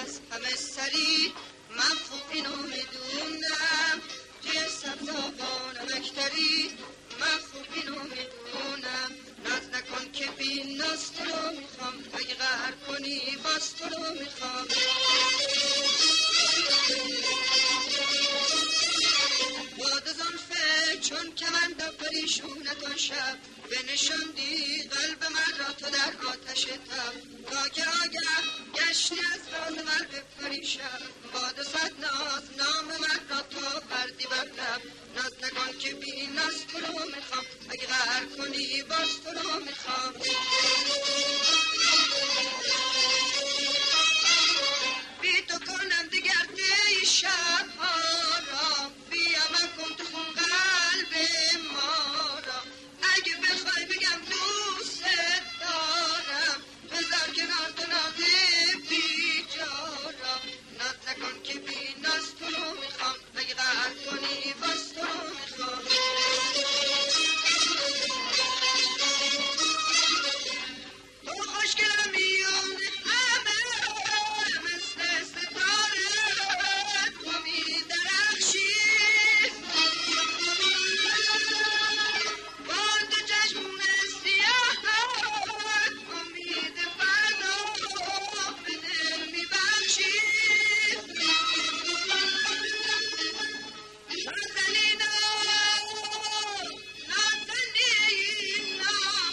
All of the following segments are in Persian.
از همه سری من خوب اینو میدونم توی سبزا نمکتری من خوب اینو میدونم ناز نکن که بی ناز تو رو میخوام اگه قهر کنی باز تو رو میخوام باد زلفه چون کمند پریشونت شب بنشاندی قلب من را تو در آتش تب تا که آگه گشتی از راه من بپریشم باد صد ناز نام من را تو بردی بر لب ناز نکن که بی ناز تو رو میخوام اگه قهر کنی باز تو رو میخوام بی تو کنم دیگر دی شبها را بیا من کن تو خون قلب ما را اگه بخوای بگم دوست دارم بذار کنار تو ناز بیجارا ناز نکن که بی ناز تو رو میخوام اگه قهر کنی باز تو رو میخوام تو خوشگلم میون همه مثل ستاره تو میدرخشی با تو چشمون سیاهت امید فردا به دل میبخشی نازنینا نازنینا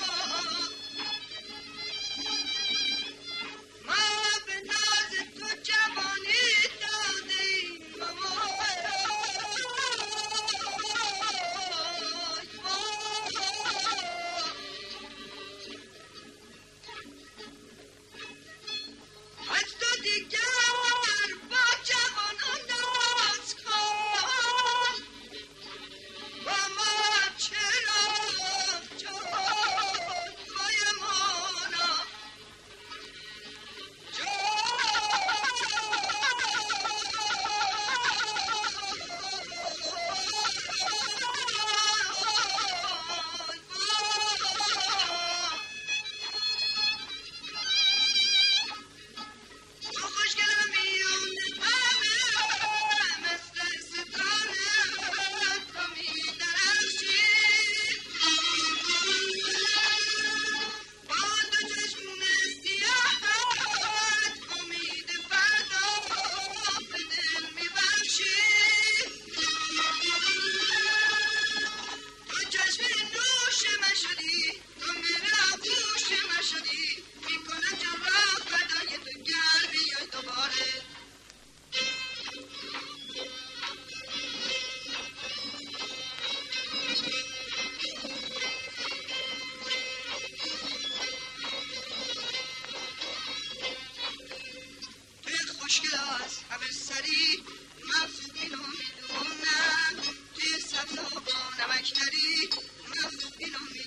ما به ناز تو جوانی دادیم از تو دیگر با جوانان ناز کن با ما چرا جای مانا تو خوشگلم میون همه مثل ستاره تو میدرخشی با دو چشمون سیاهت امید فردا به دل میبخشی تو چشم نوش من شدی تو میرا گوش من شدی میکنم جان را فدای تو گر بیای دوباره توی خوشگل از همه سری من خوب اینو میدونم توی سبزا با نمکتری من خوب اینو میدونم